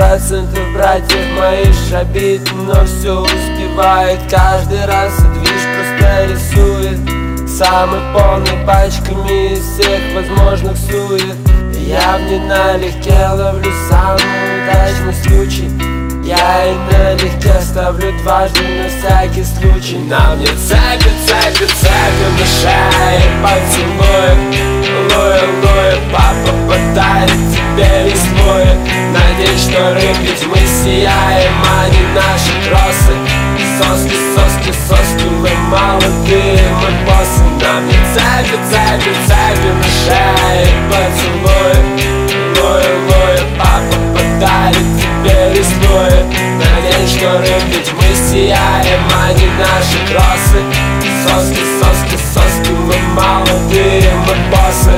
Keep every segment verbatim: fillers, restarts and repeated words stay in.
процентов братьев моих шабит, но все успевает. Каждый раз и движ просто рисует самый полный пачками из всех возможных сует. Я в ней налегке ловлю самый удачный случай. Я и налегке ставлю дважды на всякий случай. На мне цепи, цепи, цепи на шее поцелует. Луя, луя, папа подарит тебе весной. Надеюсь, что рыбить мы сияем, а не наши кроссы. Соски, соски, соски, мы молодые, мы боссы. На мне цепи, цепи, цепи на шее поцелует. Луя, луя, папа подарит тебе весной. Надеюсь, что рыбить мы сияем, а не наши кроссы. Соски, соски, соски, мы молодые, мы боссы.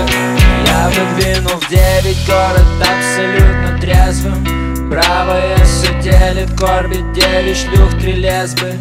Я выдвинул в девять город абсолютно трезвым. Правая все делит, корбит девять шлюх, три лесбы.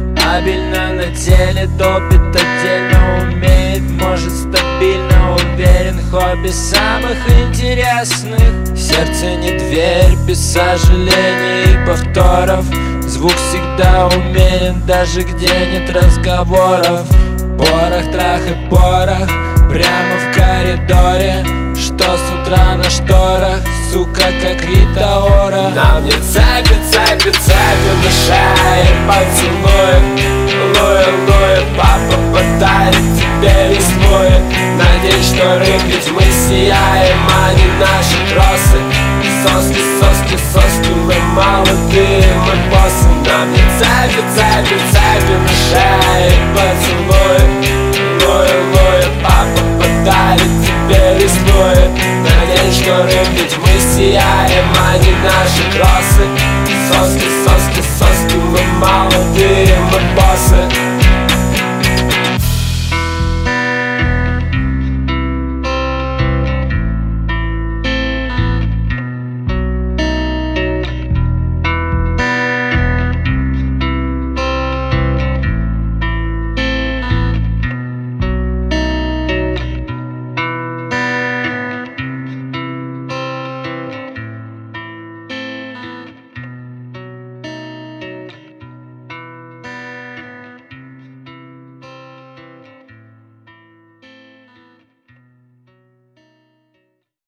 Обильно на теле, топит отдельно, умеет, может стабильно, уверен. Хобби самых интересных. Сердце не дверь, без сожалений и повторов. Звук всегда умерен, даже где нет разговоров. Порох, трах и порох, прямо в коридоре. Что с утра на шторах, сука, как Рита Ора. На мне цепи, цепи, цепи на шее поцелует. Луя, луя, папа подарит тебе весной. Надеюсь, что рыбить мы сияем, а не наши кроссы. Соски, соски, соски, мы молодые, мы боссы. На мне цепи, цепи, цепи на шее поцелует. Луя, луя, папа подарит тебе весной. Надеюсь, что рыбить мы сияем, а не наши кроссы. Соски, соски, соски, мы молодые, мы боссы.